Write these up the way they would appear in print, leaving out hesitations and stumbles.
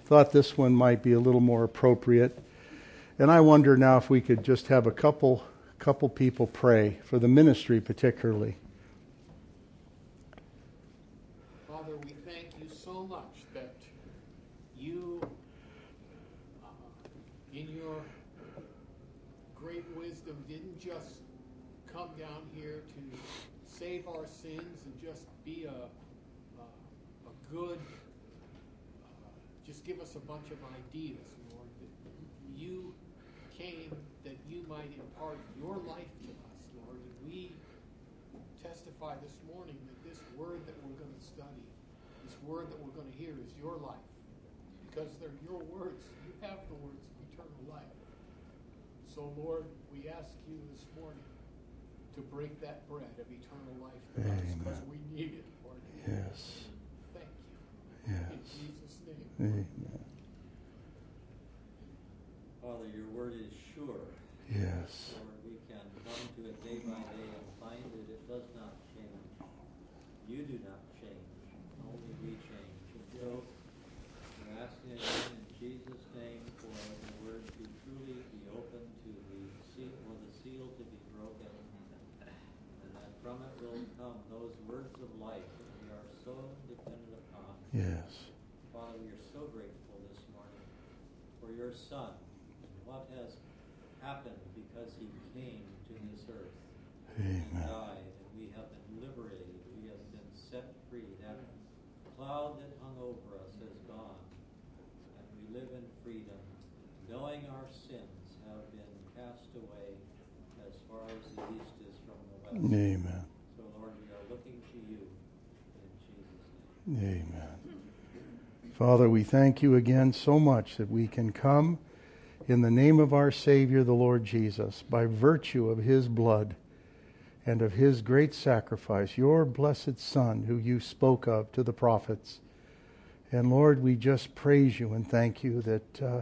thought this one might be a little more appropriate. And I wonder now if we could just have a couple people pray for the ministry particularly. Father, we thank you so much that you, in your great wisdom, didn't just come down here to save our sins and just be a good, just give us a bunch of ideas, Lord. That you came that you might impart your life to us, Lord. And we testify this morning that this word that we're going to study, this word that we're going to hear is your life. Because they're your words. You have the words of eternal life. So, Lord, we ask you this morning to break that bread of eternal life to us, because we need it, Lord. Yes. Thank you. Yes. In Jesus' name. Amen. Father, your word is sure. Yes. Lord, we can come to it day by day and find that it does not change. You do not change. Only we change. And so we're asking again in Jesus' name for the word to truly be open, to the seal, or the seal to be broken, and that from it will come those words of life that we are so dependent upon. Yes. Father, we are so grateful this morning for your Son, and what has happened because he came to this earth and died, and we have been liberated, we have been set free. That cloud that hung over us has gone, and we live in freedom, knowing our sins have been cast away as far as the east is from the west. Amen. So, Lord, we are looking to you in Jesus' name. Amen. Father, we thank you again so much that we can come in the name of our Savior, the Lord Jesus, by virtue of his blood and of his great sacrifice, your blessed Son, who you spoke of to the prophets. And Lord, we just praise you and thank you that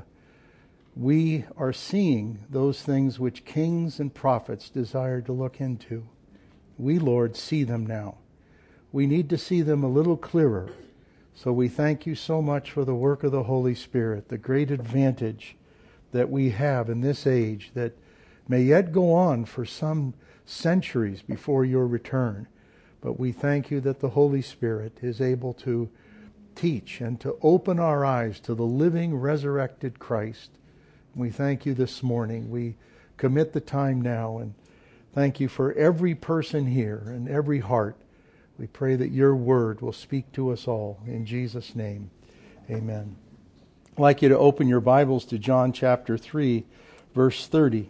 we are seeing those things which kings and prophets desired to look into. We, Lord, see them now. We need to see them a little clearer. So we thank you so much for the work of the Holy Spirit, the great advantage that we have in this age that may yet go on for some centuries before your return. But we thank you that the Holy Spirit is able to teach and to open our eyes to the living, resurrected Christ. We thank you this morning. We commit the time now and thank you for every person here and every heart. We pray that your word will speak to us all. In Jesus' name, amen. I'd like you to open your Bibles to John chapter 3, verse 30.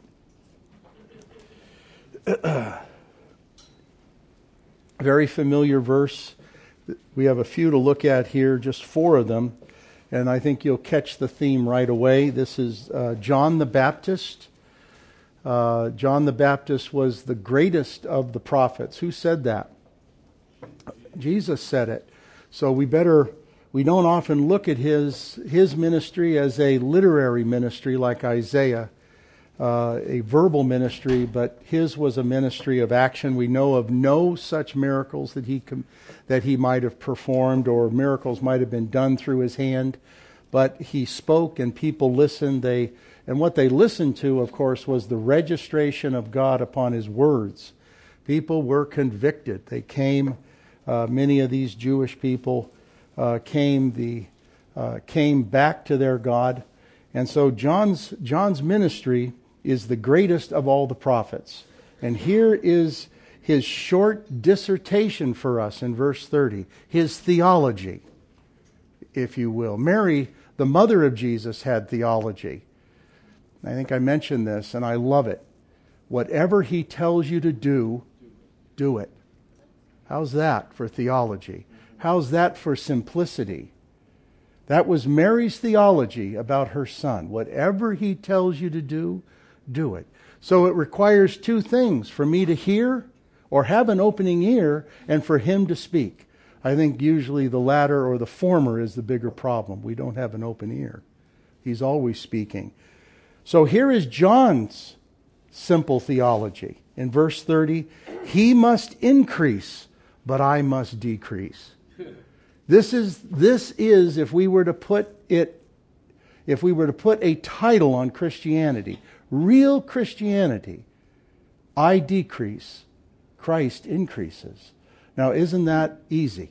Very familiar verse. We have a few to look at here, just 4 of them. And I think you'll catch the theme right away. This is John the Baptist. John the Baptist was the greatest of the prophets. Who said that? Jesus said it. So we don't often look at his ministry as a literary ministry like Isaiah, a verbal ministry, but his was a ministry of action. We know of no such miracles that he might have performed, or miracles might have been done through his hand, but he spoke and people listened. And what they listened to, of course, was the registration of God upon his words. People were convicted. They came. Many of these Jewish people came back to their God, and so John's ministry is the greatest of all the prophets. And here is his short dissertation for us in verse 30, his theology, if you will. Mary, the mother of Jesus, had theology. I think I mentioned this, and I love it. Whatever he tells you to do, do it. How's that for theology? How's that for simplicity? That was Mary's theology about her son. Whatever he tells you to do, do it. So it requires 2 things: for me to hear or have an opening ear, and for him to speak. I think usually the latter or the former is the bigger problem. We don't have an open ear. He's always speaking. So here is John's simple theology. In verse 30, he must increase, but I must decrease. This is, if we were to put it if we were to put a title on Christianity, real Christianity, I decrease, Christ increases. Now, isn't that easy?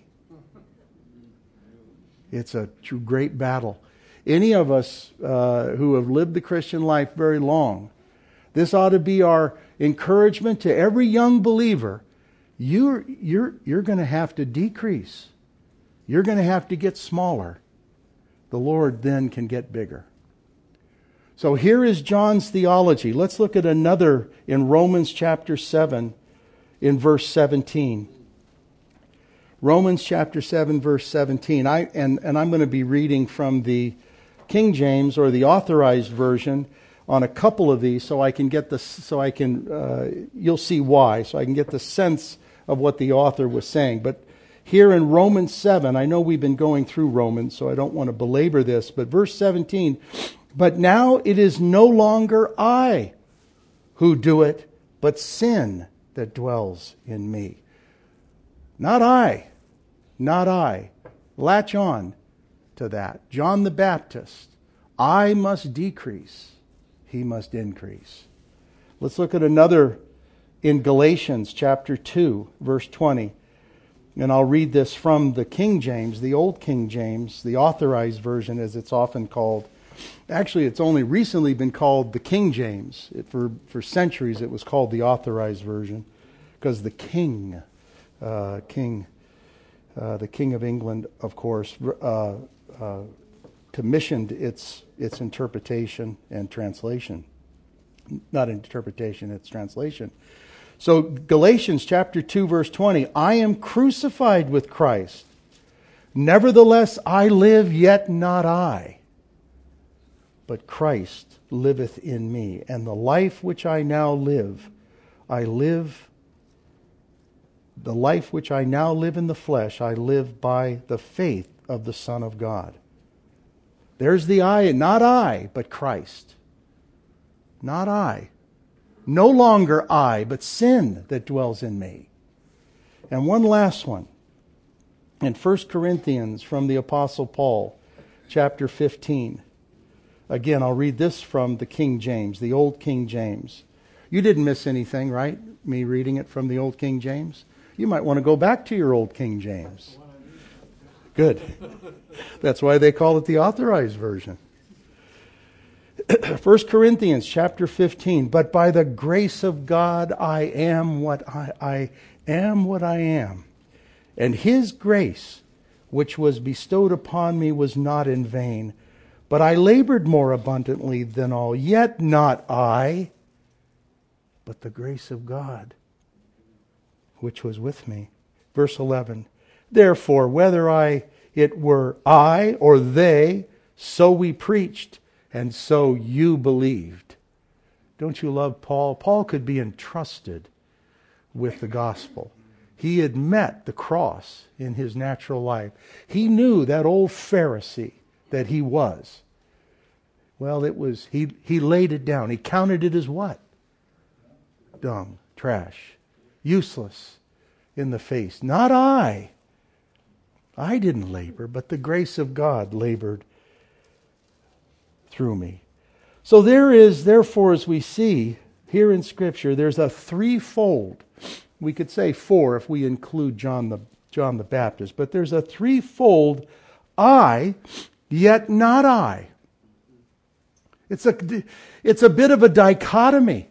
It's a great battle. Any of us who have lived the Christian life very long, this ought to be our encouragement to every young believer. You're going to have to decrease. You're going to have to get smaller. The Lord then can get bigger. So here is John's theology. Let's look at another in Romans chapter 7 in verse 17. Romans chapter 7 verse 17. I'm going to be reading from the King James or the Authorized Version on a couple of these so I can get you'll see why, so I can get the sense of what the author was saying. But here in Romans 7, I know we've been going through Romans, so I don't want to belabor this, but verse 17, but now it is no longer I who do it, but sin that dwells in me. Not I. Latch on to that. John the Baptist, I must decrease, he must increase. Let's look at another in Galatians chapter 2, verse 20. And I'll read this from the King James, the Old King James, the Authorized Version as it's often called. Actually, it's only recently been called the King James. For centuries it was called the Authorized Version because the King of England, of course, commissioned its interpretation and translation. Not interpretation, it's translation. So Galatians chapter 2 verse 20, I am crucified with Christ. Nevertheless I live, yet not I, but Christ liveth in me. And the life which I now live in the flesh, I live by the faith of the Son of God. There's the I, not I, but Christ. Not I. No longer I, but sin that dwells in me. And one last one. In 1 Corinthians from the Apostle Paul, chapter 15. Again, I'll read this from the King James, the Old King James. You didn't miss anything, right? Me reading it from the Old King James? You might want to go back to your Old King James. Good. That's why they call it the Authorized Version. 1 Corinthians chapter 15, but by the grace of God I am what I am. And His grace, which was bestowed upon me, was not in vain. But I labored more abundantly than all, yet not I, but the grace of God, which was with me. Verse 11, therefore, whether it were I or they, so we preached, and so you believed. Don't you love Paul? Paul could be entrusted with the gospel. He had met the cross in his natural life. He knew that old Pharisee that he was. Well, it was he laid it down. He counted it as what? Dung, trash, useless in the face. Not I. I didn't labor, but the grace of God labored through me. So there is, therefore, as we see here in Scripture, there's a threefold. We could say four if we include John the Baptist, but there's a threefold I, yet not I. It's a bit of a dichotomy.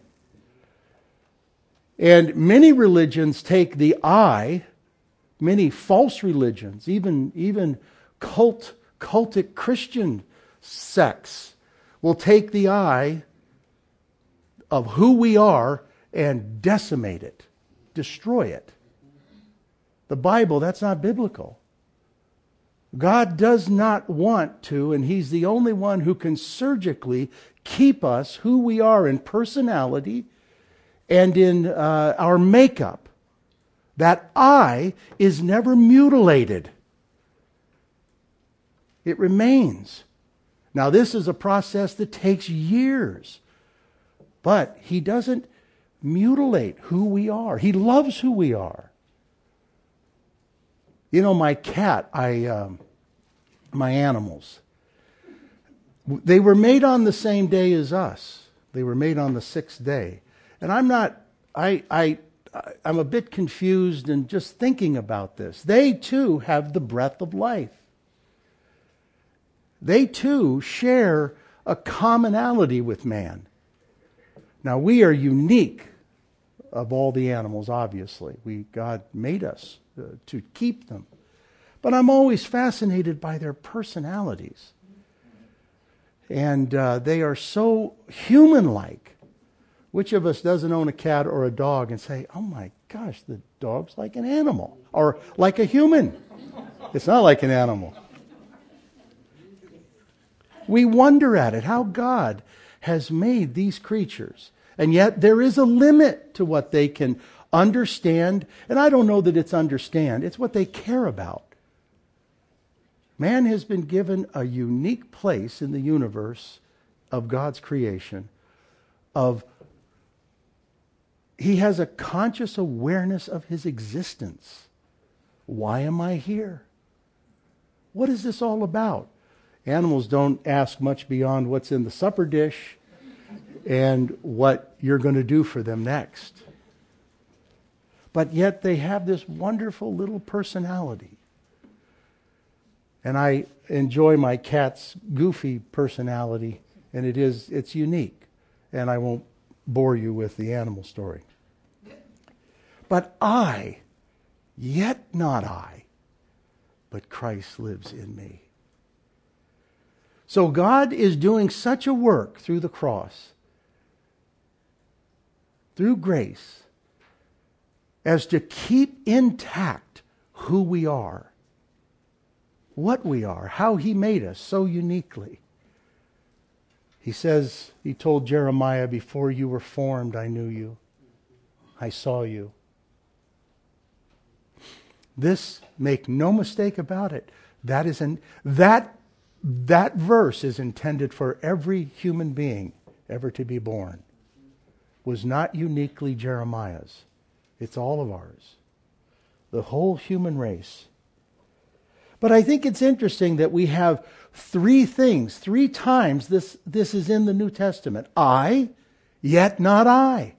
And many religions take the I, many false religions, even cultic Christian sects, will take the I of who we are and decimate it, destroy it. The Bible, that's not biblical. God does not want to, and He's the only one who can surgically keep us who we are in personality and in our makeup. That I is never mutilated. It remains. Now, this is a process that takes years. But He doesn't mutilate who we are. He loves who we are. You know, my cat, my animals, They were made on the same day as us. They were made on the sixth day. And I'm a bit confused in just thinking about this. They too have the breath of life. They too share a commonality with man. Now we are unique of all the animals, obviously. God made us to keep them. But I'm always fascinated by their personalities. And they are so human-like. Which of us doesn't own a cat or a dog and say, oh my gosh, the dog's like an animal. Or like a human. It's not like an animal. We wonder at it, how God has made these creatures. And yet there is a limit to what they can understand. And I don't know that it's understand. It's what they care about. Man has been given a unique place in the universe of God's creation. He has a conscious awareness of his existence. Why am I here? What is this all about? Animals don't ask much beyond what's in the supper dish and what you're going to do for them next. But yet they have this wonderful little personality. And I enjoy my cat's goofy personality, and it's unique. And I won't bore you with the animal story. But I, yet not I, but Christ lives in me. So God is doing such a work through the cross, through grace, as to keep intact who we are, what we are, how he made us so uniquely. He says, he told Jeremiah, before you were formed, I knew you. I saw you. This, make no mistake about it, that verse is intended for every human being ever to be born. Was not uniquely Jeremiah's. It's all of ours. The whole human race. But I think it's interesting that we have three things. 3 times this is in the New Testament. I, yet not I.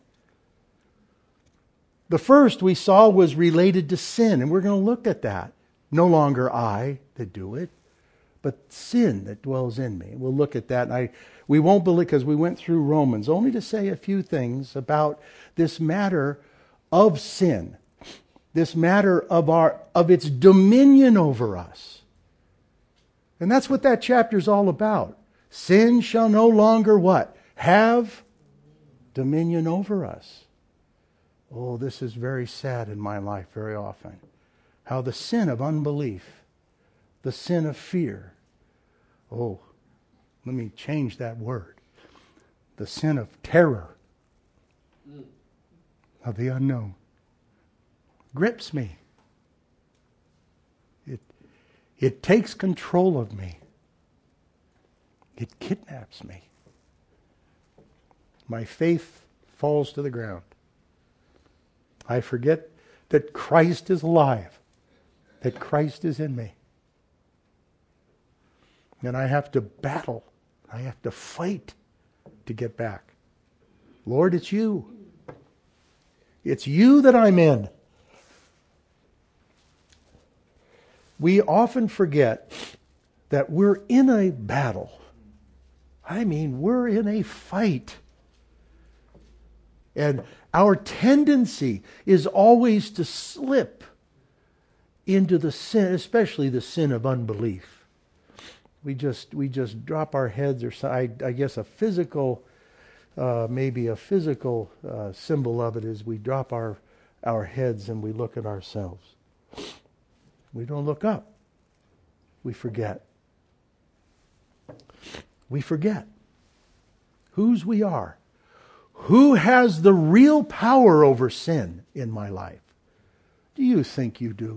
The first we saw was related to sin, and we're going to look at that. No longer I that do it, but sin that dwells in me. We'll look at that. And we won't believe, because we went through Romans, only to say a few things about this matter of sin. This matter of its dominion over us. And that's what that chapter is all about. Sin shall no longer what? Have dominion over us. Oh, this is very sad in my life very often. How the sin of unbelief, the sin of fear, oh, let me change that word. The sin of terror, of the unknown, grips me. It takes control of me. It kidnaps me. My faith falls to the ground. I forget that Christ is alive, that Christ is in me. And I have to battle. I have to fight to get back. Lord, it's you. It's you that I'm in. We often forget that we're in a battle. I mean, we're in a fight. And our tendency is always to slip into the sin, especially the sin of unbelief. We just drop our heads, or I guess a physical, maybe a physical symbol of it is we drop our heads and we look at ourselves. We don't look up. We forget. We forget whose we are. Who has the real power over sin in my life? Do you think you do?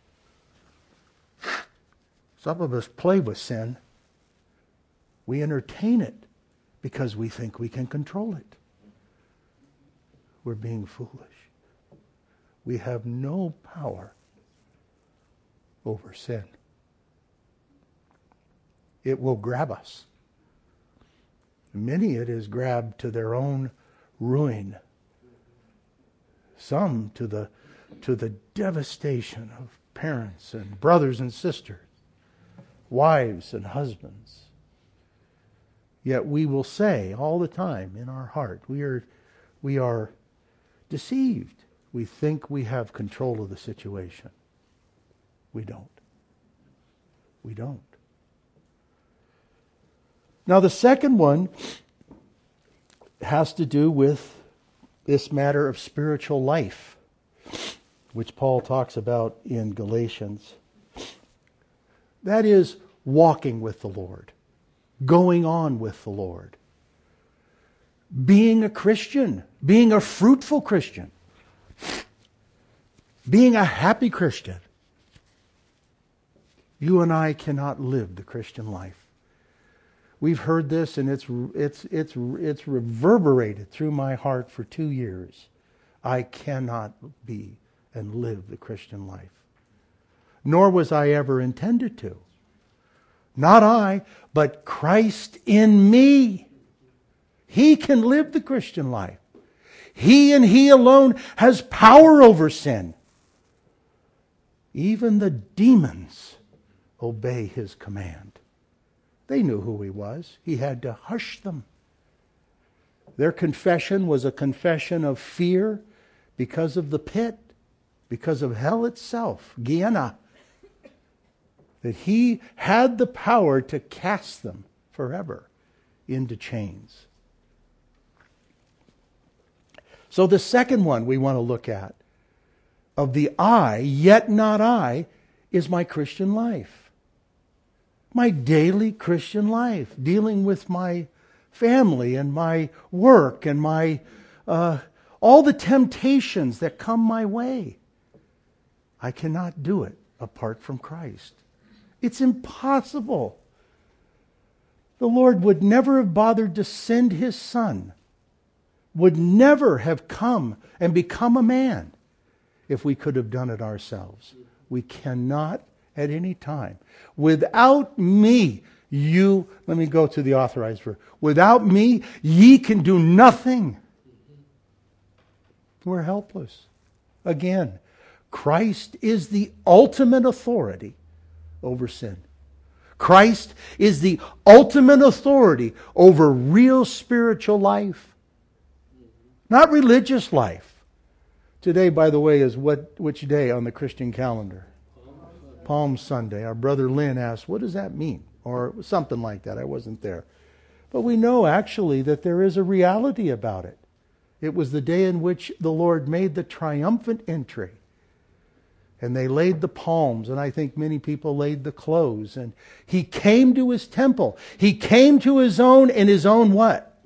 Some of us play with sin. We entertain it because we think we can control it. We're being foolish. We have no power over sin. It will grab us. Many it is grabbed to their own ruin. Some to the devastation of parents and brothers and sisters, wives and husbands. Yet we will say all the time in our heart, we are deceived. We think we have control of the situation. We don't. We don't. Now the second one has to do with this matter of spiritual life, which Paul talks about in Galatians. That is walking with the Lord, going on with the Lord, being a Christian, being a fruitful Christian, being a happy Christian. You and I cannot live the Christian life. We've heard this, and it's reverberated through my heart for 2 years. I cannot be and live the Christian life. Nor was I ever intended to. Not I, but Christ in me. He can live the Christian life. He and He alone has power over sin. Even the demons obey His command. They knew who He was. He had to hush them. Their confession was a confession of fear because of the pit, because of hell itself, Gehenna. That He had the power to cast them forever into chains. So the second one we want to look at, of the I, yet not I, is my Christian life. My daily Christian life, dealing with my family and my work and my all the temptations that come my way. I cannot do it apart from Christ. It's impossible. The Lord would never have bothered to send His Son, would never have come and become a man if we could have done it ourselves. We cannot at any time. Without me, let me go to the authorized verse. Without me, ye can do nothing. We're helpless. Again, Christ is the ultimate authority over sin. Christ is the ultimate authority over real spiritual life. Not religious life. Today, by the way, is which day on the Christian calendar? Palm Sunday. Our brother Lynn asked, what does that mean? Or something like that. I wasn't there. But we know actually that there is a reality about it. It was the day in which the Lord made the triumphant entry. And they laid the palms, and I think many people laid the clothes. And He came to His temple. He came to His own, and His own what?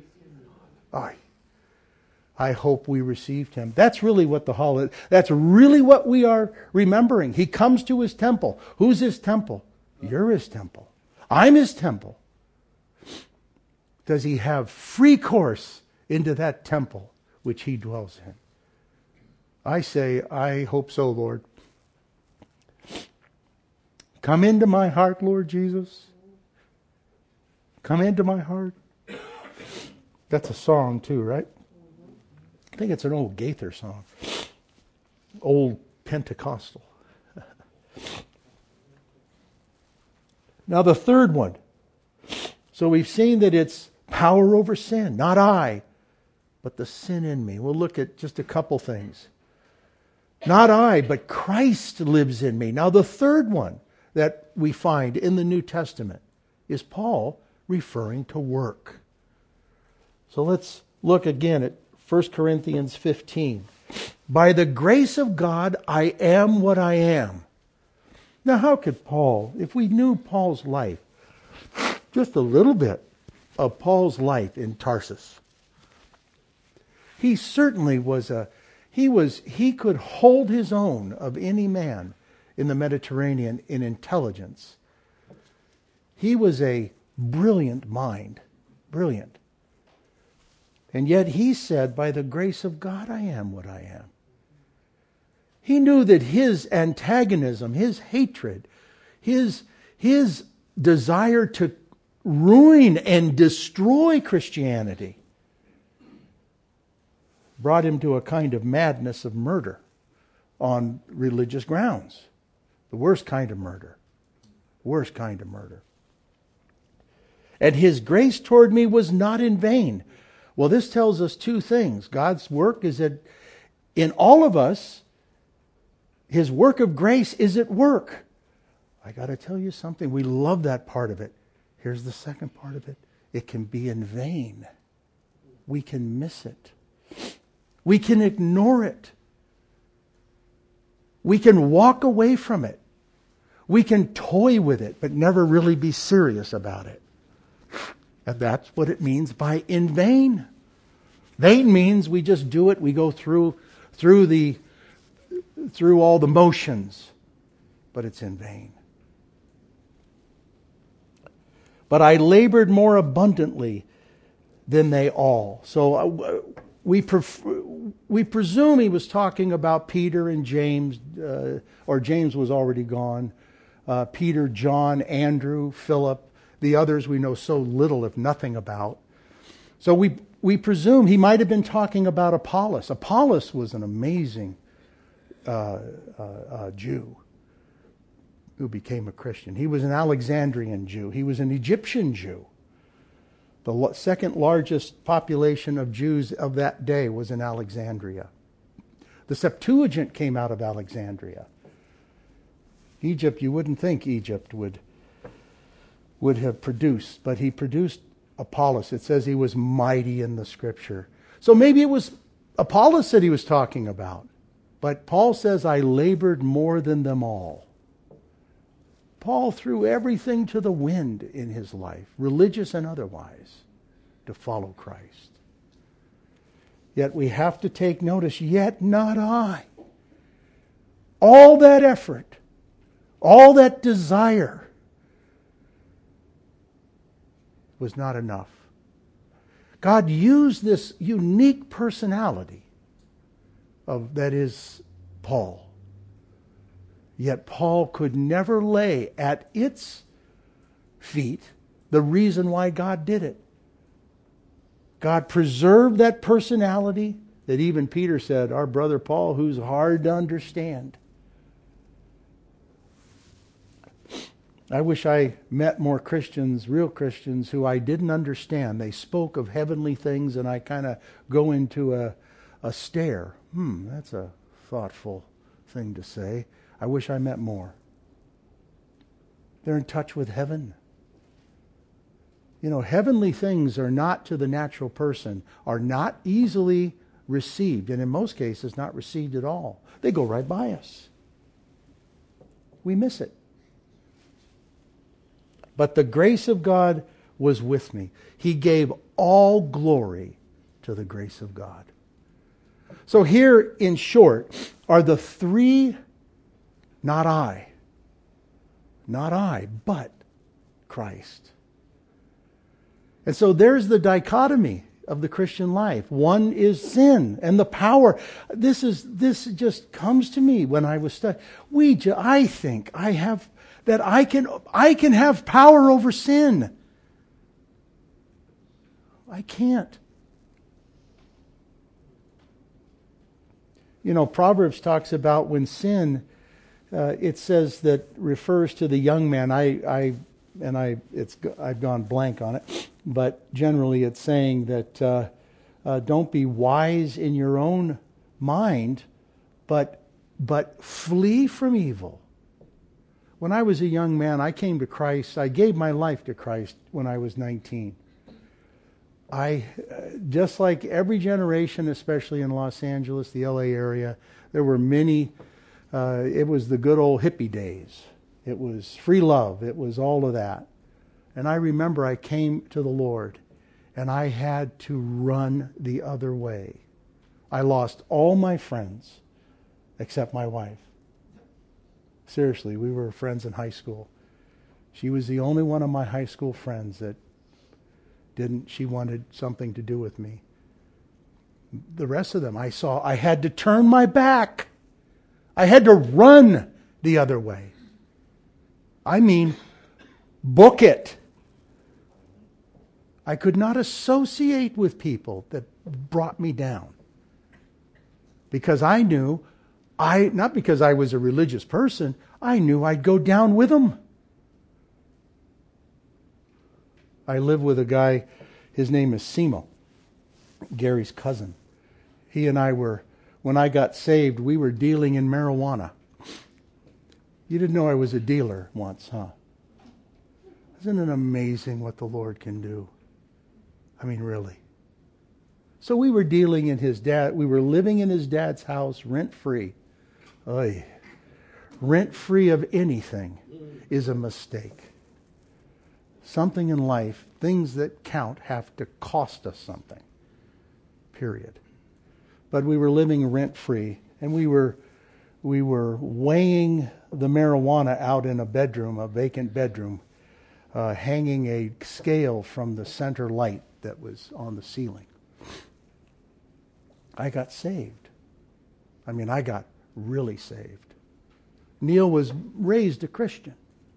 I hope we received Him. That's really what the holiday, that's really what we are remembering. He comes to His temple. Who's His temple? You're His temple. I'm His temple. Does He have free course into that temple which He dwells in? I say, I hope so, Lord. Come into my heart, Lord Jesus. Come into my heart. That's a song too, right? I think it's an old Gaither song. Old Pentecostal. Now the third one. So we've seen that it's power over sin. Not I, but the sin in me. We'll look at just a couple things. Not I, but Christ lives in me. Now the third one that we find in the New Testament is Paul referring to work. So let's look again at 1 Corinthians 15. By the grace of God, I am what I am. Now how could Paul, if we knew Paul's life, just a little bit of Paul's life in Tarsus, he certainly he could hold his own of any man in the Mediterranean in intelligence. He was a brilliant mind. Brilliant. And yet he said, by the grace of God, I am what I am. He knew that his antagonism, his hatred, his desire to ruin and destroy Christianity, brought him to a kind of madness of murder on religious grounds. The worst kind of murder. Worst kind of murder. And his grace toward me was not in vain. Well, this tells us two things. God's work is that in all of us, his work of grace is at work. I got to tell you something. We love that part of it. Here's the second part of it. It can be in vain. We can miss it. We can ignore it. We can walk away from it. We can toy with it, but never really be serious about it. And that's what it means by in vain. Vain means we just do it. We go through all the motions, but it's in vain. But I labored more abundantly than they all. So we presume he was talking about Peter and James, or James was already gone. Peter, John, Andrew, Philip, the others we know so little, if nothing, about. So we presume he might have been talking about Apollos. Apollos was an amazing Jew who became a Christian. He was an Alexandrian Jew. He was an Egyptian Jew. The second largest population of Jews of that day was in Alexandria. The Septuagint came out of Alexandria. Egypt, you wouldn't think Egypt would have produced, but he produced Apollos. It says he was mighty in the Scripture. So maybe it was Apollos that he was talking about. But Paul says, I labored more than them all. Paul threw everything to the wind in his life, religious and otherwise, to follow Christ. Yet we have to take notice, yet not I. All that effort, all that desire was not enough. God used this unique personality that is Paul. Yet Paul could never lay at its feet the reason why God did it. God preserved that personality that even Peter said, our brother Paul, who's hard to understand. I wish I met more Christians, real Christians, who I didn't understand. They spoke of heavenly things and I kind of go into a stare. That's a thoughtful thing to say. I wish I met more. They're in touch with heaven. You know, heavenly things are not to the natural person, are not easily received, and in most cases not received at all. They go right by us. We miss it. But the grace of God was with me. He gave all glory to the grace of God. So here, in short, are the three, not I, but Christ. And so there's the dichotomy of the Christian life. One is sin and the power. This just comes to me when I was studying. I think I have that I can have power over sin. I can't. You know, Proverbs talks about when sin, it says that refers to the young man. I've gone blank on it, but generally it's saying that don't be wise in your own mind, but flee from evil. When I was a young man, I came to Christ. I gave my life to Christ when I was 19. Just like every generation, especially in Los Angeles, the LA area, there were many, it was the good old hippie days. It was free love. It was all of that. And I remember I came to the Lord and I had to run the other way. I lost all my friends except my wife. Seriously, we were friends in high school. She was the only one of my high school friends that she wanted something to do with me. The rest of them I had to turn my back. I had to run the other way. I mean, book it. I could not associate with people that brought me down. Because I knew, not because I was a religious person, I knew I'd go down with them. I live with a guy, his name is Simo, Gary's cousin. He and I were, when I got saved, we were dealing in marijuana. You didn't know I was a dealer once, huh? Isn't it amazing what the Lord can do? I mean, really. So we were dealing in we were living in his dad's house rent-free. Oy. Rent-free of anything is a mistake. Something in life, things that count have to cost us something. Period. But we were living rent-free, and we were weighing the marijuana out in a bedroom, a vacant bedroom, hanging a scale from the center light that was on the ceiling. I got saved. I mean, I got really saved. Neil was raised a Christian.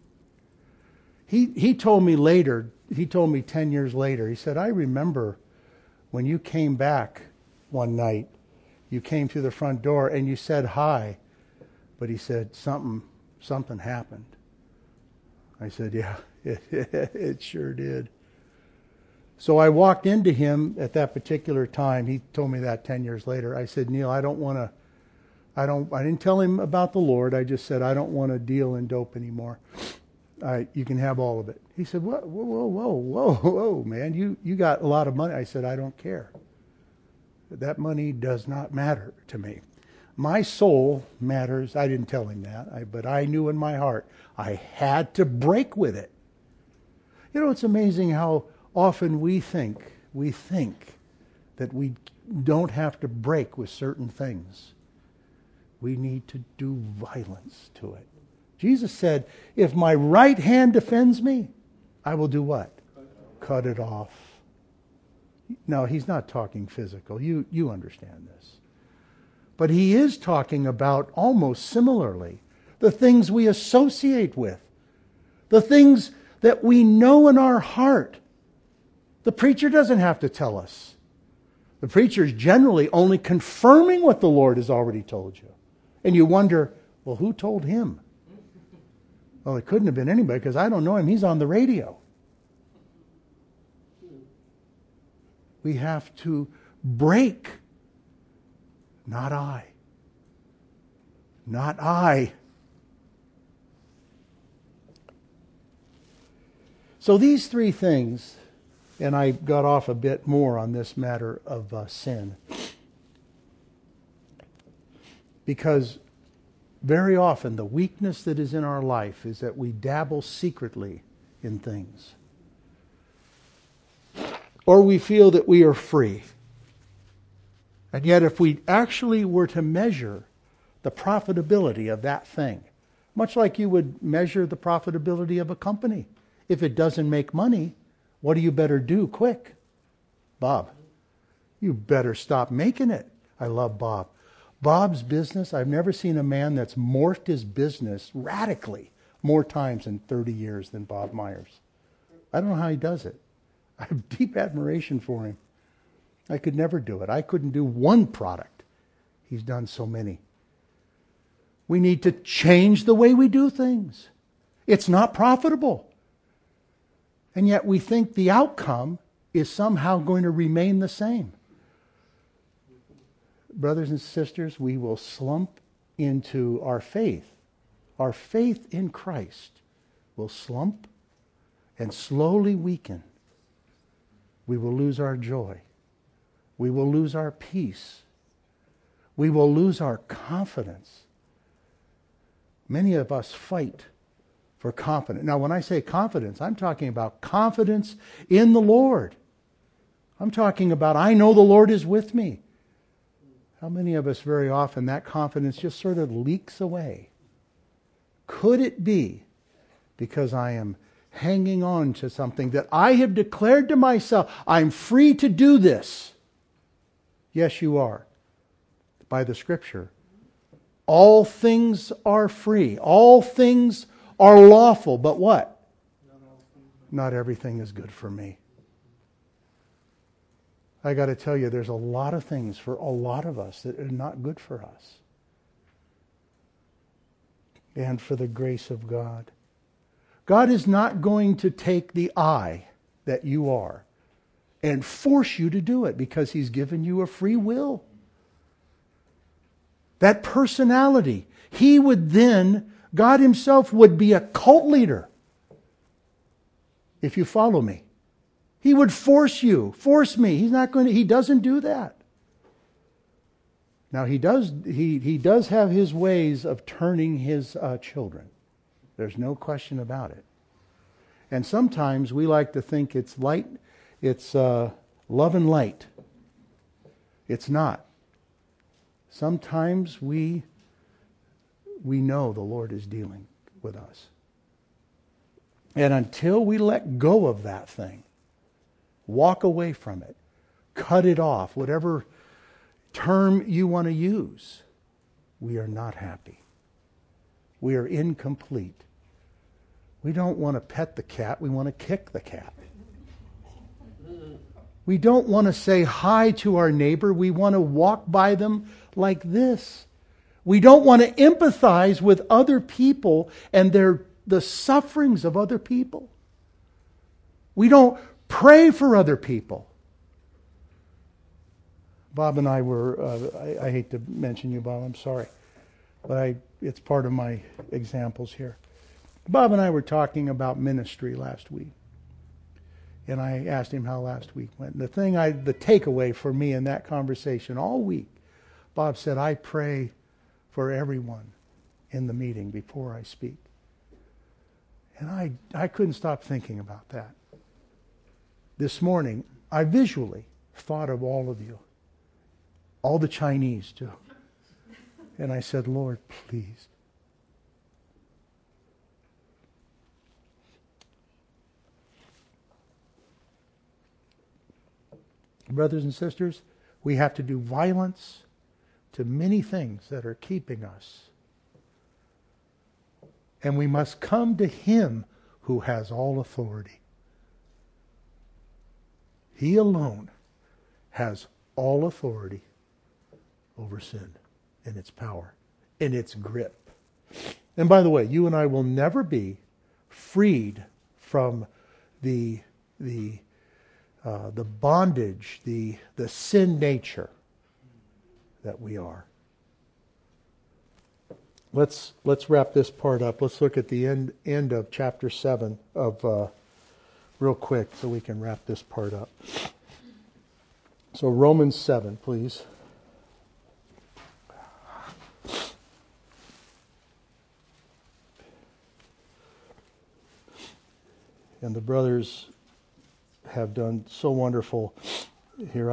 He told me later, he told me 10 years later, he said, I remember when you came back one night, you came through the front door and you said hi, but he said, something happened. I said, yeah, it sure did. So I walked into him at that particular time. He told me that 10 years later. I said, Neil, I didn't tell him about the Lord. I just said, I don't want to deal in dope anymore. You can have all of it. He said, whoa, man, you got a lot of money. I said, I don't care. That money does not matter to me. My soul matters. I didn't tell him that, but I knew in my heart I had to break with it. You know, it's amazing how often we think that we don't have to break with certain things. We need to do violence to it. Jesus said, if my right hand defends me, I will do what? Cut it off. No, he's not talking physical. You understand this. But he is talking about almost similarly the things we associate with, the things that we know in our heart. The preacher doesn't have to tell us. The preacher is generally only confirming what the Lord has already told you. And you wonder, well, who told him? Well, it couldn't have been anybody because I don't know him. He's on the radio. We have to break. Not I. Not I. So these three things, and I got off a bit more on this matter of sin, because very often the weakness that is in our life is that we dabble secretly in things. Or we feel that we are free. And yet if we actually were to measure the profitability of that thing, much like you would measure the profitability of a company, if it doesn't make money, what do you better do quick? Bob, you better stop making it. I love Bob. Bob's business, I've never seen a man that's morphed his business radically more times in 30 years than Bob Myers. I don't know how he does it. I have deep admiration for him. I could never do it. I couldn't do one product. He's done so many. We need to change the way we do things. It's not profitable. And yet we think the outcome is somehow going to remain the same. Brothers and sisters, we will slump into our faith. Our faith in Christ will slump and slowly weaken. We will lose our joy. We will lose our peace. We will lose our confidence. Many of us fight for confidence. Now, when I say confidence, I'm talking about confidence in the Lord. I'm talking about, I know the Lord is with me. How many of us very often that confidence just sort of leaks away? Could it be because I am hanging on to something that I have declared to myself, I'm free to do this? Yes, you are. By the Scripture. All things are free. All things are lawful. But what? Not everything is good for me. I got to tell you, there's a lot of things for a lot of us that are not good for us. And for the grace of God. God is not going to take the I that you are and force you to do it because He's given you a free will. That personality, He would then, God Himself would be a cult leader if you follow me. He would force me. He's not going to, He doesn't do that. Now he does have His ways of turning His children. There's no question about it. And sometimes we like to think it's light, it's love and light. It's not. Sometimes we know the Lord is dealing with us. And until we let go of that thing, walk away from it, cut it off, whatever term you want to use, we are not happy. We are incomplete. We don't want to pet the cat, we want to kick the cat. We don't want to say hi to our neighbor, we want to walk by them like this. We don't want to empathize with other people and the sufferings of other people. We don't pray for other people. Bob and I were, I hate to mention you, Bob, I'm sorry. But it's part of my examples here. Bob and I were talking about ministry last week. And I asked him how last week went. And the takeaway for me in that conversation all week, Bob said, I pray for everyone in the meeting before I speak. And I couldn't stop thinking about that. This morning, I visually thought of all of you. All the Chinese too. And I said, Lord, please. Brothers and sisters, we have to do violence to many things that are keeping us. And we must come to Him who has all authority. He alone has all authority over sin and its power and its grip. And by the way, you and I will never be freed from the bondage, the sin nature that we are. Let's wrap this part up. Let's look at the end of chapter 7 of real quick so we can wrap this part up. So Romans 7, please. And the brothers have done so wonderful here.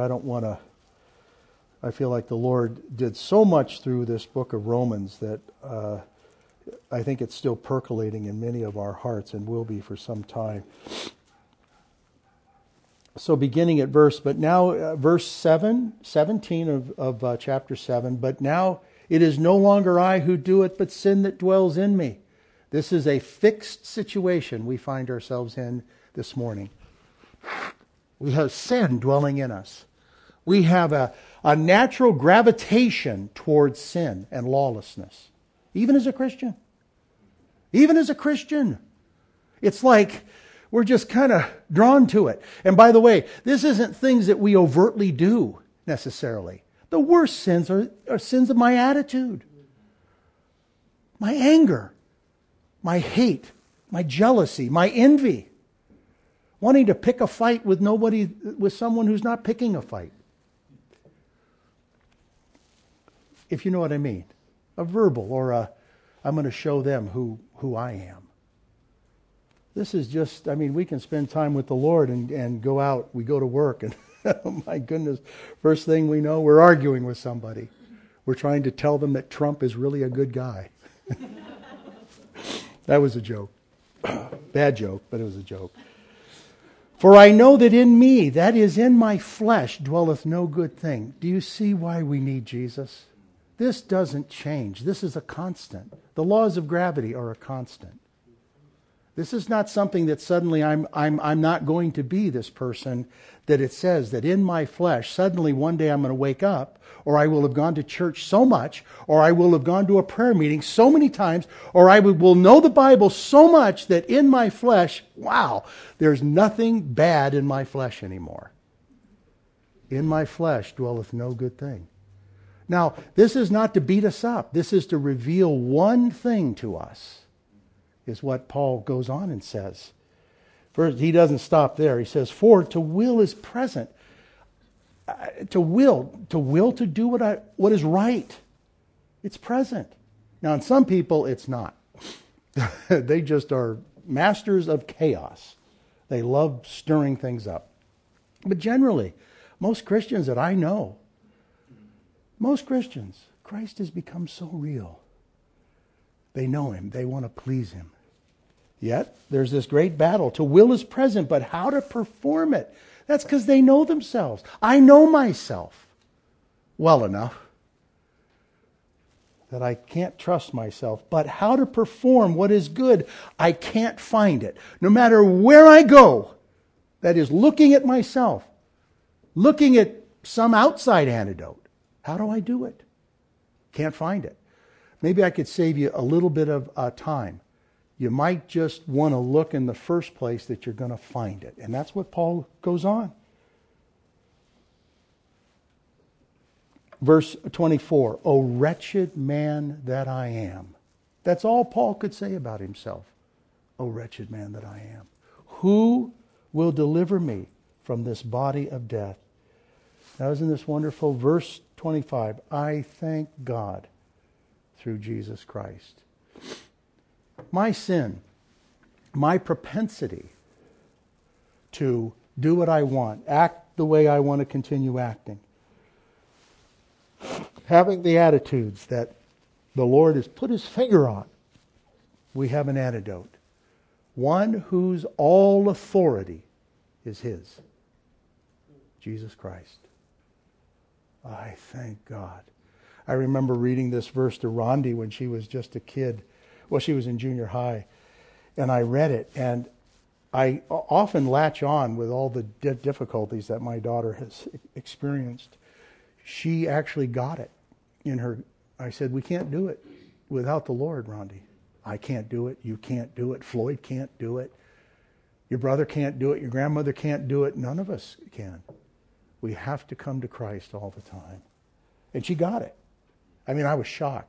I feel like the Lord did so much through this book of Romans that I think it's still percolating in many of our hearts and will be for some time. So beginning at verse 17 of chapter 7, but now it is no longer I who do it, but sin that dwells in me. This is a fixed situation we find ourselves in this morning. We have sin dwelling in us. We have a natural gravitation towards sin and lawlessness. Even as a Christian. Even as a Christian. It's like we're just kind of drawn to it. And by the way, this isn't things that we overtly do necessarily. The worst sins are sins of my attitude. My anger. My hate. My jealousy. My envy. Wanting to pick a fight with someone who's not picking a fight. If you know what I mean. A verbal or I'm going to show them who I am. This is just, we can spend time with the Lord and go out. We go to work and, oh my goodness, first thing we know, we're arguing with somebody. We're trying to tell them that Trump is really a good guy. That was a joke. Bad joke, but it was a joke. For I know that in me, that is in my flesh, dwelleth no good thing. Do you see why we need Jesus? This doesn't change. This is a constant. The laws of gravity are a constant. This is not something that suddenly I'm not going to be this person that it says that in my flesh, suddenly one day I'm going to wake up, or I will have gone to church so much, or I will have gone to a prayer meeting so many times, or I will know the Bible so much that in my flesh, wow, there's nothing bad in my flesh anymore. In my flesh dwelleth no good thing. Now, this is not to beat us up. This is to reveal one thing to us, is what Paul goes on and says. First, he doesn't stop there. He says, for to will is present. To will to do what is right. It's present. Now, in some people, it's not. They just are masters of chaos. They love stirring things up. But generally, most Christians that I know, Christ has become so real. They know Him. They want to please Him. Yet, there's this great battle. To will is present, but how to perform it? That's because they know themselves. I know myself well enough that I can't trust myself. But how to perform what is good, I can't find it. No matter where I go, that is looking at myself, looking at some outside antidote. How do I do it? Can't find it. Maybe I could save you a little bit of time. You might just want to look in the first place that you're going to find it. And that's what Paul goes on. Verse 24, O wretched man that I am. That's all Paul could say about himself. O wretched man that I am. Who will deliver me from this body of death? Now, isn't this wonderful? Verse 25, I thank God through Jesus Christ. My sin, my propensity to do what I want, act the way I want to continue acting, having the attitudes that the Lord has put His finger on, we have an antidote. One whose all authority is His. Jesus Christ. I thank God. I remember reading this verse to Rondi when she was just a kid. Well, she was in junior high. And I read it, and I often latch on with all the difficulties that my daughter has experienced. She actually got it in her. I said, we can't do it without the Lord, Rondi. I can't do it. You can't do it. Floyd can't do it. Your brother can't do it. Your grandmother can't do it. None of us can. We have to come to Christ all the time. And she got it. I mean, I was shocked.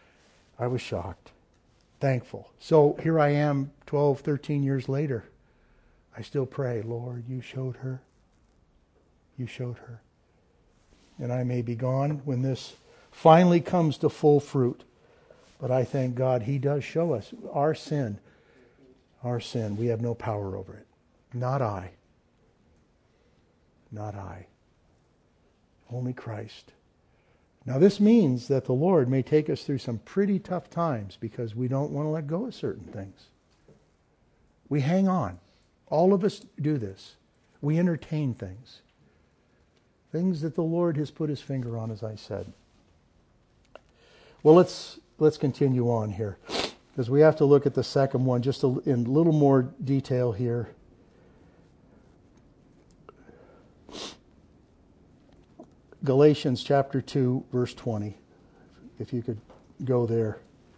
Thankful. So here I am 12, 13 years later. I still pray, Lord, you showed her. You showed her. And I may be gone when this finally comes to full fruit. But I thank God He does show us our sin. Our sin. We have no power over it. Not I. Not I. Only Christ. Now this means that the Lord may take us through some pretty tough times because we don't want to let go of certain things. We hang on. All of us do this. We entertain things. Things that the Lord has put His finger on, as I said. Well, let's continue on here, because we have to look at the second one just in a little more detail here. Galatians chapter 2, verse 20. If you could go there.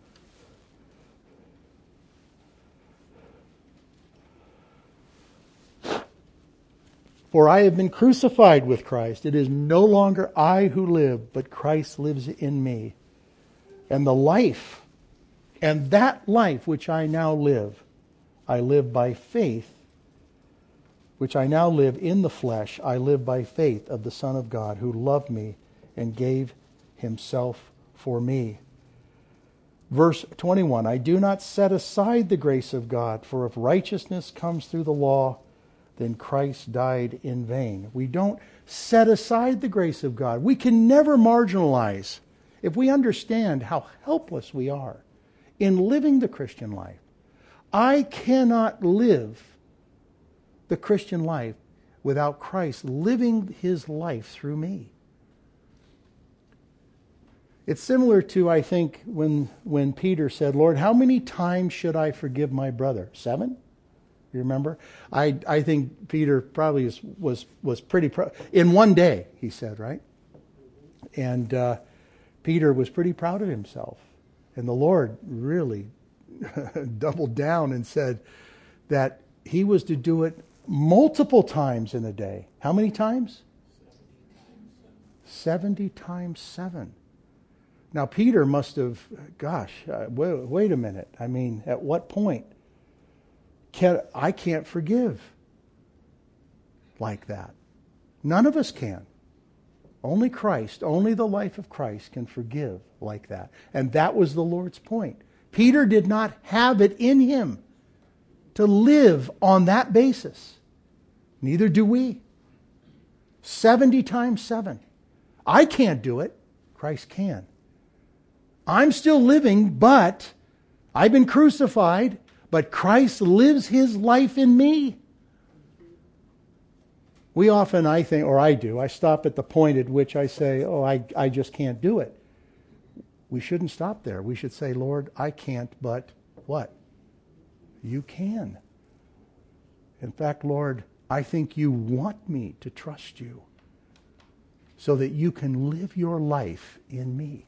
For I have been crucified with Christ. It is no longer I who live, but Christ lives in me. And the life, and that life which I now live, I live by faith, which I now live in the flesh, I live by faith of the Son of God, who loved me and gave Himself for me. Verse 21, I do not set aside the grace of God, for if righteousness comes through the law, then Christ died in vain. We don't set aside the grace of God. We can never marginalize. If we understand how helpless we are in living the Christian life, I cannot live the Christian life without Christ living His life through me. It's similar to, I think, when Peter said, Lord, how many times should I forgive my brother? 7? You remember? I think Peter probably was pretty in one day, he said, right? And Peter was pretty proud of himself. And the Lord really doubled down and said that he was to do it multiple times in a day. How many times? 70 times 7. Now, Peter must have, wait a minute. I mean, at what point? I can't forgive like that. None of us can. Only Christ, only the life of Christ can forgive like that. And that was the Lord's point. Peter did not have it in him to live on that basis. Neither do we. 70 times 7. I can't do it. Christ can. I'm still living, but I've been crucified, but Christ lives his life in me. We often, I think, or I do, I stop at the point at which I say, I just can't do it. We shouldn't stop there. We should say, Lord, I can't, but what? You can. In fact, Lord, I think you want me to trust you so that you can live your life in me.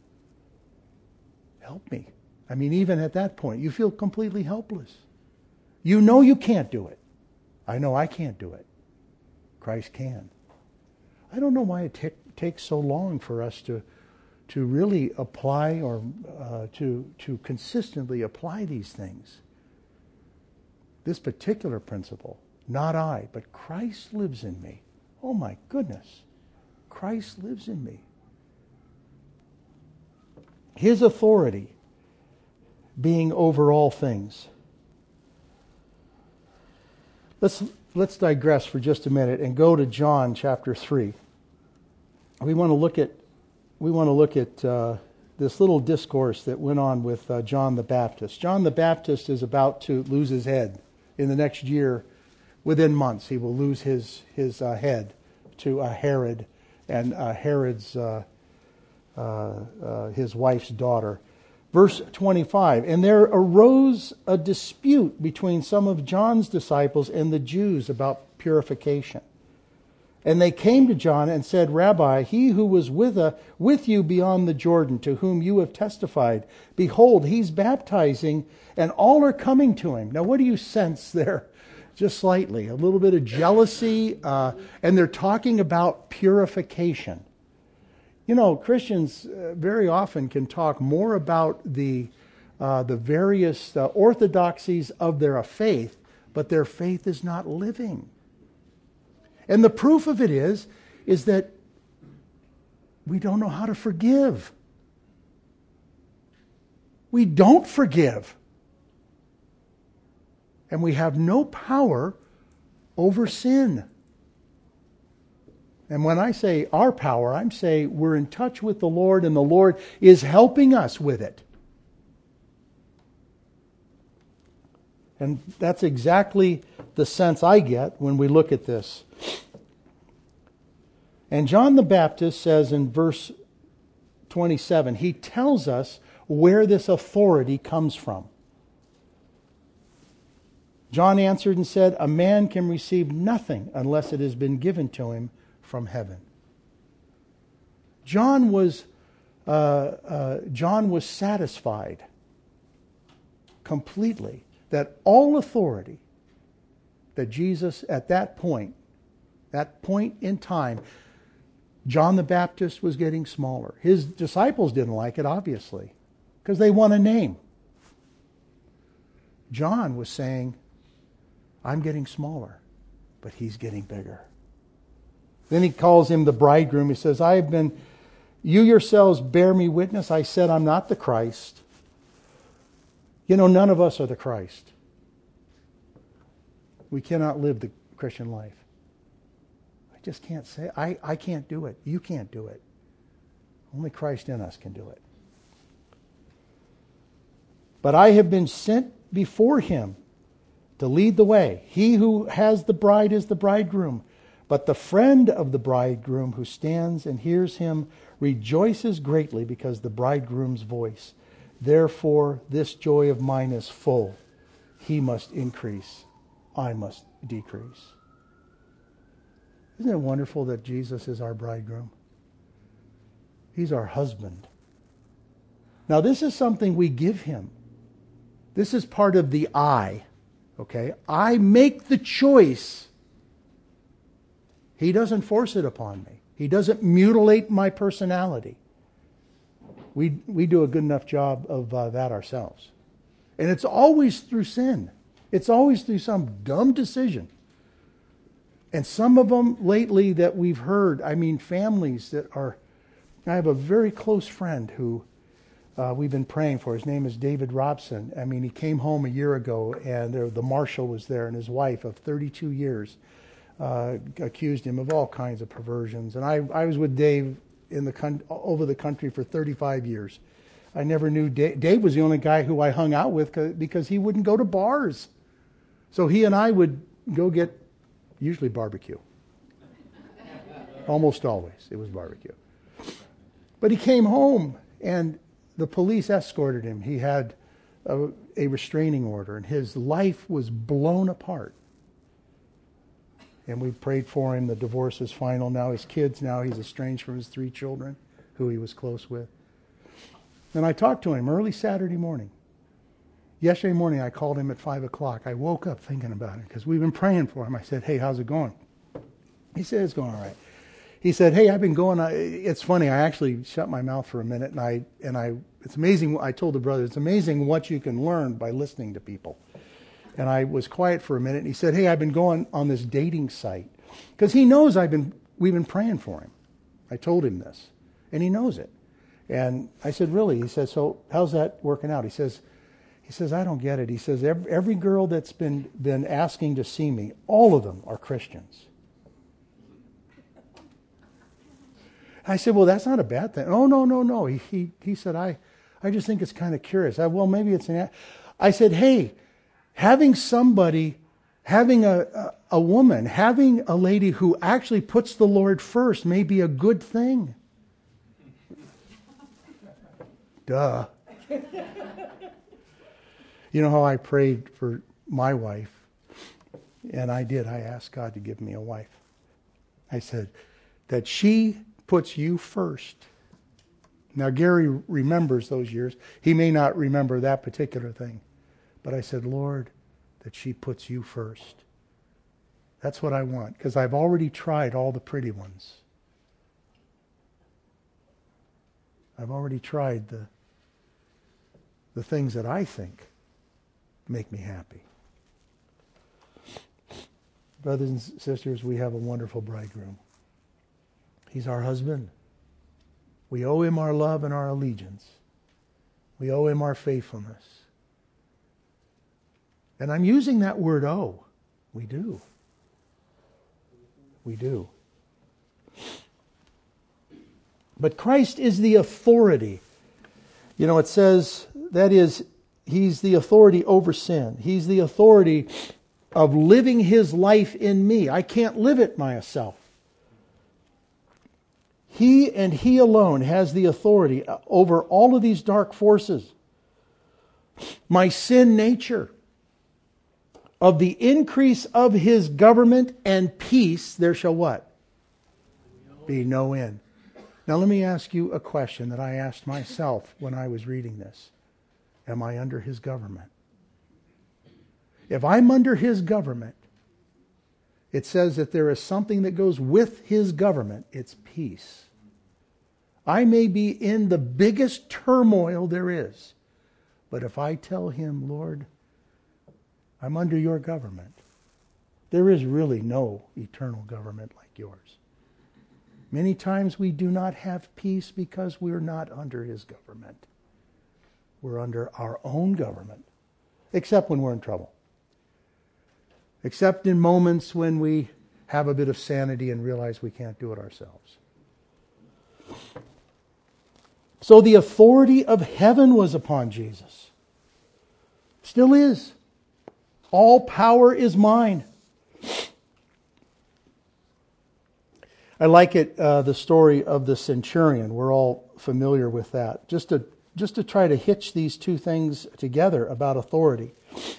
Help me. I mean, even at that point, you feel completely helpless. You know you can't do it. I know I can't do it. Christ can. I don't know why it takes so long for us to really apply or to consistently apply these things. This particular principle, not I, but Christ lives in me. Oh my goodness. Christ lives in me. His authority being over all things. Let's digress for just a minute and go to John chapter 3. We want to look at this little discourse that went on with John the Baptist. John the Baptist is about to lose his head in the next year. Within months, he will lose his head to Herod and Herod's his wife's daughter. Verse 25, and there arose a dispute between some of John's disciples and the Jews about purification. And they came to John and said, Rabbi, he who was with you beyond the Jordan, to whom you have testified, behold, he's baptizing, and all are coming to him. Now, what do you sense there? Just slightly, a little bit of jealousy, and they're talking about purification. You know, Christians very often can talk more about the various orthodoxies of their faith, but their faith is not living. And the proof of it is that we don't know how to forgive. We don't forgive. And we have no power over sin. And when I say our power, I'm saying we're in touch with the Lord and the Lord is helping us with it. And that's exactly the sense I get when we look at this. And John the Baptist says in verse 27, he tells us where this authority comes from. John answered and said, a man can receive nothing unless it has been given to him from heaven. John was satisfied completely that all authority that Jesus at that point in time, John the Baptist was getting smaller. His disciples didn't like it, obviously, because they want a name. John was saying, I'm getting smaller, but he's getting bigger. Then he calls him the bridegroom. He says, you yourselves bear me witness. I said I'm not the Christ. You know, none of us are the Christ. We cannot live the Christian life. I just can't say, I can't do it. You can't do it. Only Christ in us can do it. But I have been sent before him to lead the way. He who has the bride is the bridegroom. But the friend of the bridegroom who stands and hears him rejoices greatly because the bridegroom's voice. Therefore, this joy of mine is full. He must increase, I must decrease. Isn't it wonderful that Jesus is our bridegroom? He's our husband. Now, this is something we give him. This is part of the I. Okay? I make the choice. He doesn't force it upon me. He doesn't mutilate my personality. We do a good enough job of that ourselves. And it's always through sin. It's always through some dumb decision. And some of them lately that we've heard, I mean families that are... I have a very close friend who we've been praying for. His name is David Robson. I mean, he came home a year ago and the marshal was there and his wife of 32 years accused him of all kinds of perversions. And I was with Dave over the country for 35 years. I never knew Dave. Dave was the only guy who I hung out with because he wouldn't go to bars. So he and I would go get usually barbecue. Almost always it was barbecue. But he came home and the police escorted him. He had a restraining order and his life was blown apart. And we prayed for him. The divorce is final now. His kids now, he's estranged from his 3 children who he was close with. And I talked to him early Saturday morning. Yesterday morning I called him at 5 o'clock. I woke up thinking about it because we've been praying for him. I said, hey, how's it going? He said, it's going all right. He said, hey, I've been going, it's funny, I actually shut my mouth for a minute and it's amazing, I told the brother, it's amazing what you can learn by listening to people. And I was quiet for a minute and he said, hey, I've been going on this dating site. Because he knows we've been praying for him. I told him this. And he knows it. And I said, really? He says, so how's that working out? He says, I don't get it. He says, every girl that's been asking to see me, all of them are Christians. I said, well, that's not a bad thing. Oh, no. He said, I just think it's kind of curious. Well, maybe it's I said, hey, having a woman, having a lady who actually puts the Lord first may be a good thing. Duh. You know how I prayed for my wife? And I did. I asked God to give me a wife. I said, that she puts you first. Now, Gary remembers those years. He may not remember that particular thing. But I said, Lord, that she puts you first. That's what I want, because I've already tried all the pretty ones. I've already tried the things that I think make me happy. Brothers and sisters, we have a wonderful bridegroom. He's our husband. We owe him our love and our allegiance. We owe him our faithfulness. And I'm using that word owe. We do. We do. But Christ is the authority. You know, it says, that is, he's the authority over sin. He's the authority of living his life in me. I can't live it myself. He and he alone has the authority over all of these dark forces. My sin nature, of the increase of his government and peace, there shall what? Be no end. Now let me ask you a question that I asked myself when I was reading this. Am I under his government? If I'm under his government, it says that there is something that goes with his government. It's peace. I may be in the biggest turmoil there is, but if I tell him, Lord, I'm under your government, there is really no eternal government like yours. Many times we do not have peace because we're not under his government. We're under our own government, except when we're in trouble. Except in moments when we have a bit of sanity and realize we can't do it ourselves. So the authority of heaven was upon Jesus. Still is. All power is mine. I like it, the story of the centurion. We're all familiar with that. Just to try to hitch these two things together about authority.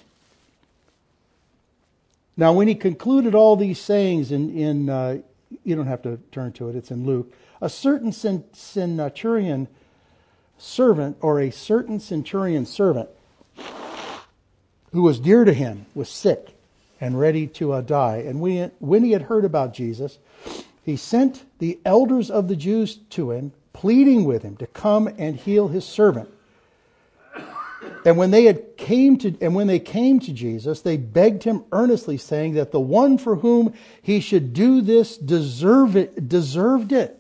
Now, when he concluded all these sayings in you don't have to turn to it, it's in Luke. A certain centurion servant, or a certain centurion servant, who was dear to him, was sick and ready to die. And when he had heard about Jesus, he sent the elders of the Jews to him, pleading with him to come and heal his servant. And when they came to Jesus, they begged him earnestly, saying that the one for whom he should do this deserved it.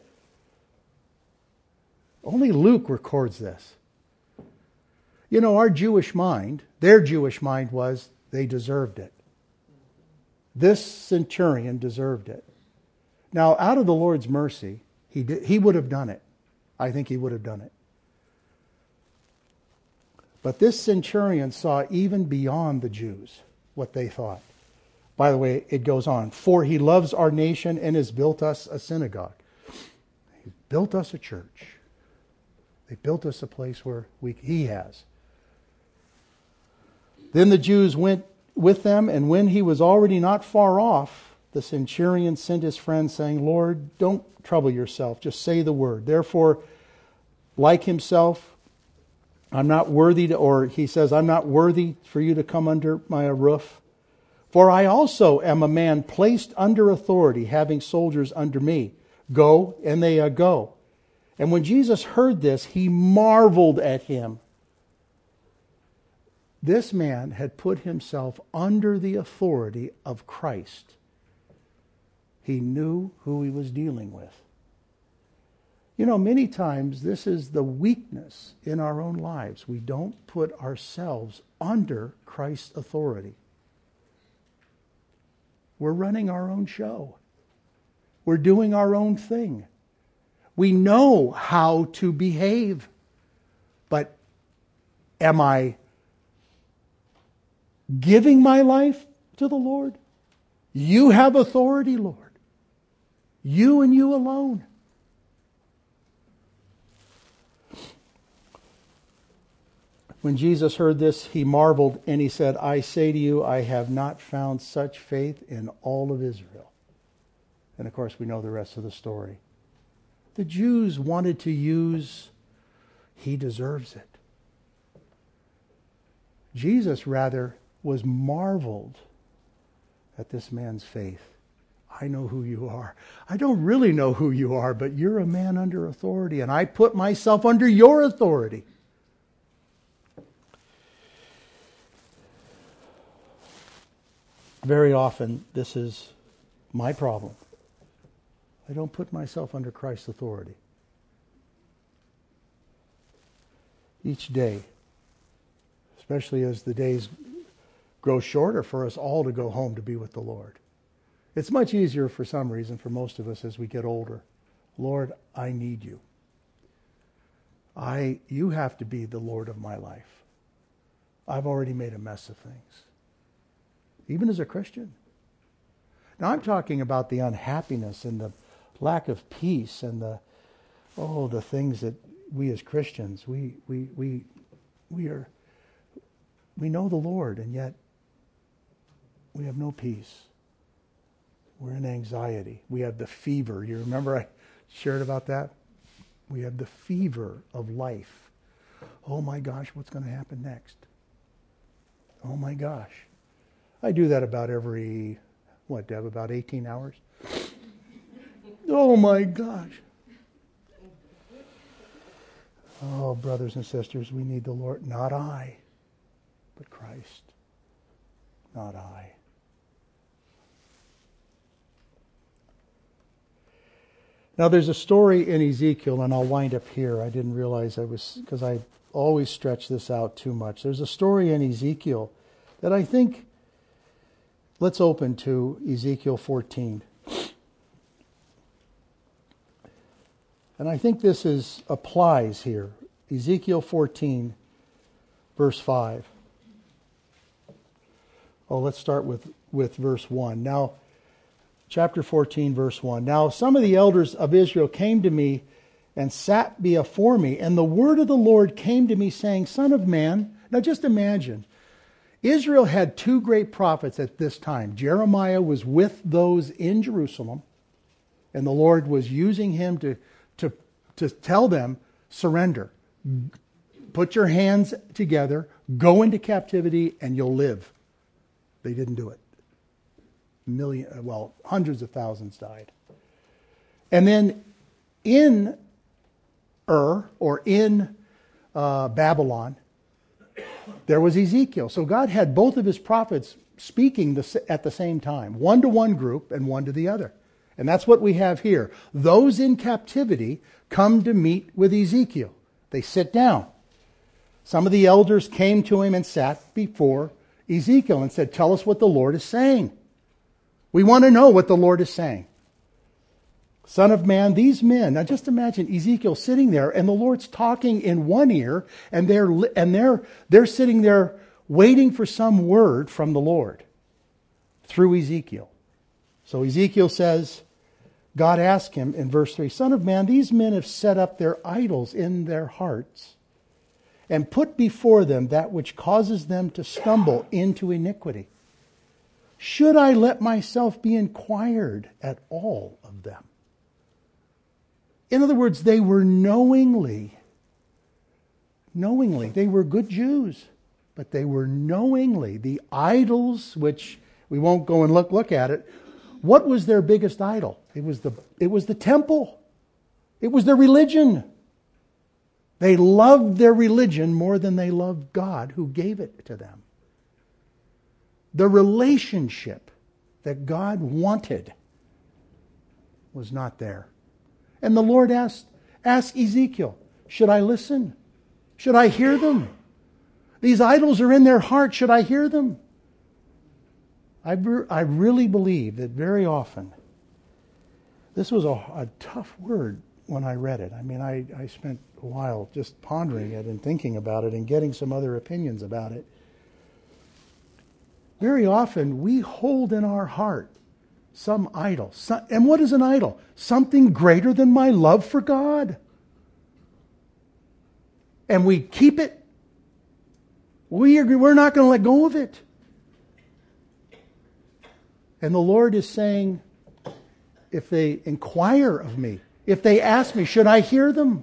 Only Luke records this. You know, their Jewish mind was they deserved it. This centurion deserved it. Now, out of the Lord's mercy, he would have done it. I think he would have done it. But this centurion saw even beyond the Jews what they thought. By the way, it goes on. For he loves our nation and has built us a synagogue. He built us a church. They built us a place where he has. Then the Jews went with them, and when he was already not far off, the centurion sent his friend, saying, Lord, don't trouble yourself. Just say the word. Therefore, like himself, I'm not worthy I'm not worthy for you to come under my roof. For I also am a man placed under authority, having soldiers under me. Go, and they go. And when Jesus heard this, he marveled at him. This man had put himself under the authority of Christ. He knew who he was dealing with. You know, many times this is the weakness in our own lives. We don't put ourselves under Christ's authority. We're running our own show. We're doing our own thing. We know how to behave. But am I giving my life to the Lord? You have authority, Lord. You and you alone. When Jesus heard this, he marveled, and he said, I say to you, I have not found such faith in all of Israel. And of course, we know the rest of the story. The Jews wanted to use, he deserves it. Jesus, rather, was marveled at this man's faith. I know who you are. I don't really know who you are, but you're a man under authority, and I put myself under your authority. Very often, this is my problem. I don't put myself under Christ's authority. Each day, especially as the days grow shorter for us all to go home to be with the Lord. It's much easier for some reason for most of us as we get older. Lord, I need you. You have to be the Lord of my life. I've already made a mess of things. Even as a Christian. Now I'm talking about the unhappiness and the lack of peace and the things that we as Christians, we know the Lord, and yet we have no peace. We're in anxiety. We have the fever. You remember I shared about that? We have the fever of life. Oh my gosh, what's going to happen next? Oh my gosh. I do that about every, Deb, about 18 hours? Oh my gosh. Oh, brothers and sisters, we need the Lord. Not I, but Christ. Not I. Now there's a story in Ezekiel, and I'll wind up here. I didn't realize because I always stretch this out too much. There's a story in Ezekiel that I think, let's open to Ezekiel 14. And I think this applies here. Ezekiel 14, verse 5. Oh, let's start with verse 1. Now, chapter 14, verse 1. Now some of the elders of Israel came to me and sat before me, and the word of the Lord came to me, saying, Son of man. Now just imagine, Israel had two great prophets at this time. Jeremiah was with those in Jerusalem, and the Lord was using him to tell them, surrender. Put your hands together, go into captivity, and you'll live. They didn't do it. Hundreds of thousands died. And then in Babylon, there was Ezekiel. So God had both of his prophets speaking at the same time, one to one group and one to the other. And that's what we have here. Those in captivity come to meet with Ezekiel. They sit down. Some of the elders came to him and sat before Ezekiel and said, Tell us what the Lord is saying. We want to know what the Lord is saying. Son of man, these men, now just imagine Ezekiel sitting there and the Lord's talking in one ear and they're sitting there waiting for some word from the Lord through Ezekiel. So Ezekiel says, God asked him in verse 3, Son of man, these men have set up their idols in their hearts and put before them that which causes them to stumble into iniquity. Should I let myself be inquired at all of them? In other words, they were knowingly, they were good Jews, but they were knowingly, the idols, which we won't go and look at it. What was their biggest idol? It was the temple. It was their religion. They loved their religion more than they loved God who gave it to them. The relationship that God wanted was not there. And the Lord asked Ezekiel, should I listen? Should I hear them? These idols are in their heart. Should I hear them? I really believe that very often, this was a tough word when I read it. I mean, I spent a while just pondering it and thinking about it and getting some other opinions about it. Very often we hold in our heart some idol. And what is an idol? Something greater than my love for God. And we keep it. We're not going to let go of it. And the Lord is saying, if they inquire of me, if they ask me, should I hear them?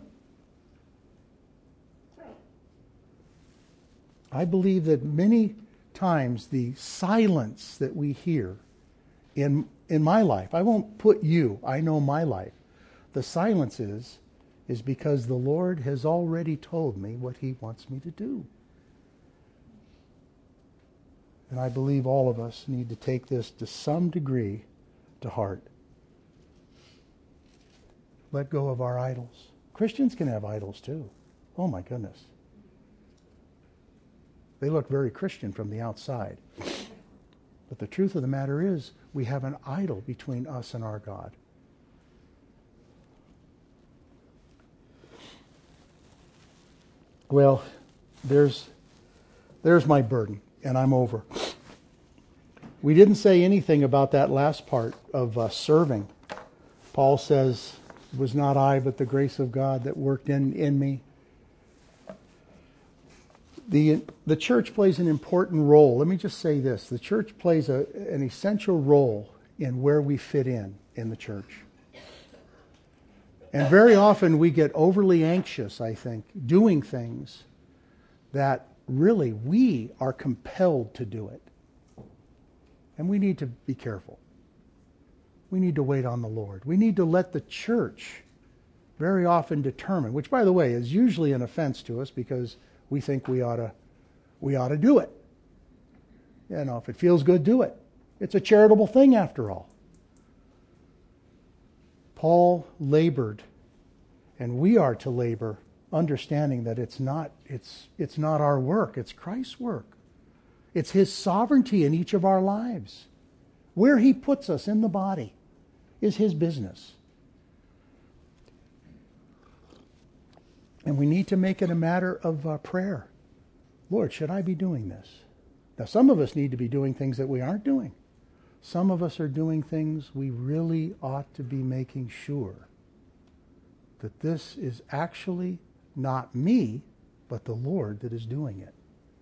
I believe that many times the silence that we hear in my life, I won't put you, I know my life. The silence is because the Lord has already told me what He wants me to do. And I believe all of us need to take this to some degree to heart. Let go of our idols. Christians can have idols too. Oh my goodness. They look very Christian from the outside. But the truth of the matter is, we have an idol between us and our God. Well, there's my burden, and I'm over. We didn't say anything about that last part of serving. Paul says, it was not I, but the grace of God that worked in me. The church plays an important role. Let me just say this. The church plays an essential role in where we fit in the church. And very often we get overly anxious, I think, doing things that really we are compelled to do it. And we need to be careful. We need to wait on the Lord. We need to let the church very often determine, which, by the way, is usually an offense to us because we think we ought to do it. You know, if it feels good, do it. It's a charitable thing after all. Paul labored, and we are to labor, understanding that it's not our work, it's Christ's work. It's His sovereignty in each of our lives. Where He puts us in the body is His business. And we need to make it a matter of prayer. Lord, should I be doing this? Now, some of us need to be doing things that we aren't doing. some of us are doing things we really ought to be making sure that this is actually not me, but the Lord that is doing it.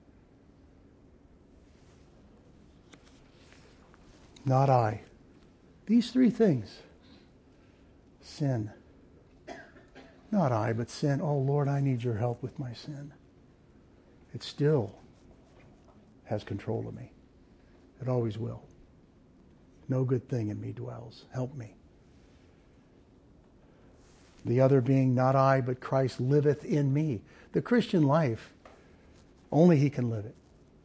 Not I. These three things. Sin. Not I, but sin. Oh, Lord, I need your help with my sin. It still has control of me. It always will. No good thing in me dwells. Help me. The other being, not I, but Christ liveth in me. The Christian life, only He can live it.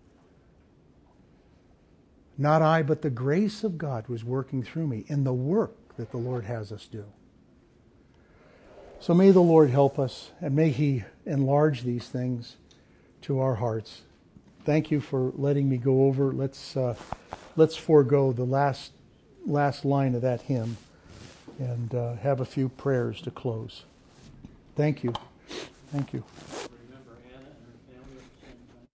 Not I, but the grace of God was working through me in the work that the Lord has us do. So may the Lord help us, and may He enlarge these things to our hearts. Thank you for letting me go over. Let's forego the last line of that hymn and have a few prayers to close. Thank you. Thank you.